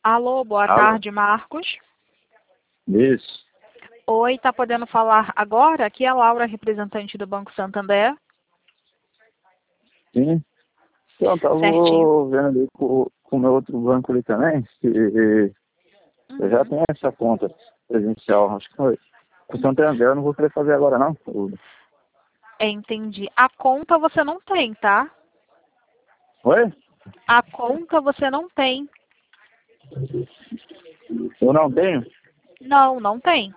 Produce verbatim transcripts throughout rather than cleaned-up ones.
Alô, boa Alô? tarde, Marcos. Isso. Oi, tá podendo falar agora? Aqui é a Laura, representante do Banco Santander. Sim. Então, eu tava Certinho. vendo ali com com o meu outro banco ali também, que eu já Uhum. tenho essa conta presencial, acho que foi. Com o Santander eu não vou querer fazer agora não. Entendi. A conta você não tem, tá? Oi? A conta você não tem. Eu não tenho? Não, não tem.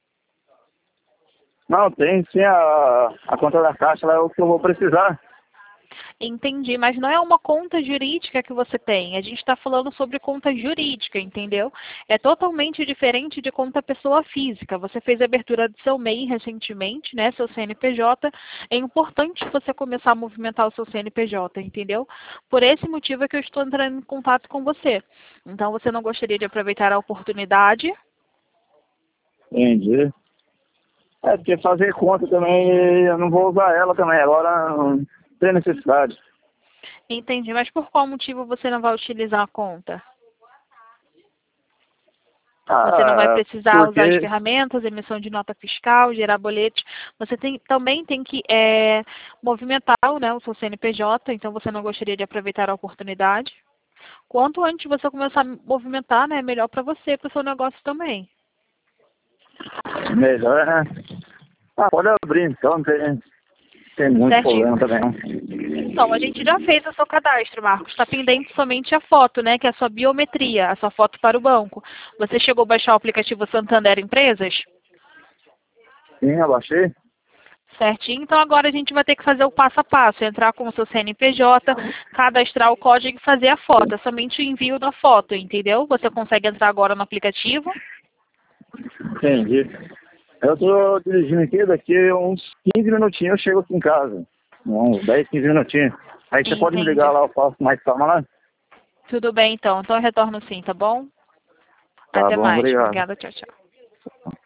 Não, tem sim a, a conta da Caixa, lá é o que eu vou precisar. Entendi, mas não é uma conta jurídica que você tem. A gente está falando sobre conta jurídica, entendeu? É totalmente diferente de conta pessoa física. Você fez a abertura do seu M E I recentemente, né? Seu C N P J. É importante você começar a movimentar o seu C N P J, entendeu? Por esse motivo é que eu estou entrando em contato com você. Então, você não gostaria de aproveitar a oportunidade? Entendi. É, porque fazer conta também, eu não vou usar ela também, agora não tem necessidade. Entendi, mas por qual motivo você não vai utilizar a conta? Você não vai Ah, precisar usar as porque, ferramentas, emissão de nota fiscal, gerar boletos. Você tem, também tem que é, movimentar, né, o seu C N P J, então você não gostaria de aproveitar a oportunidade. Quanto antes você começar a movimentar, né, melhor para você, para o seu negócio também. melhor, né? Ah, pode abrir então, não tem, tem muito Certinho? problema também não. Então, a gente já fez o seu cadastro, Marcos. Está pendente somente a foto, né, que é a sua biometria, a sua foto para o banco. Você chegou a baixar o aplicativo Santander Empresas? Sim, eu baixei. Certinho. Então agora a gente vai ter que fazer o passo a passo, entrar com o seu C N P J, cadastrar o código e fazer a foto. É somente o envio da foto, entendeu? Você consegue entrar agora no aplicativo. Entendi. Eu tô dirigindo aqui, daqui uns quinze minutinhos eu chego aqui em casa. Uns dez, quinze minutinhos. Aí você pode me ligar Entendi. lá, eu faço mais calma lá? Tudo bem então. Então eu retorno sim, tá bom? Tá Até bom, mais. obrigado. Obrigada, tchau, tchau.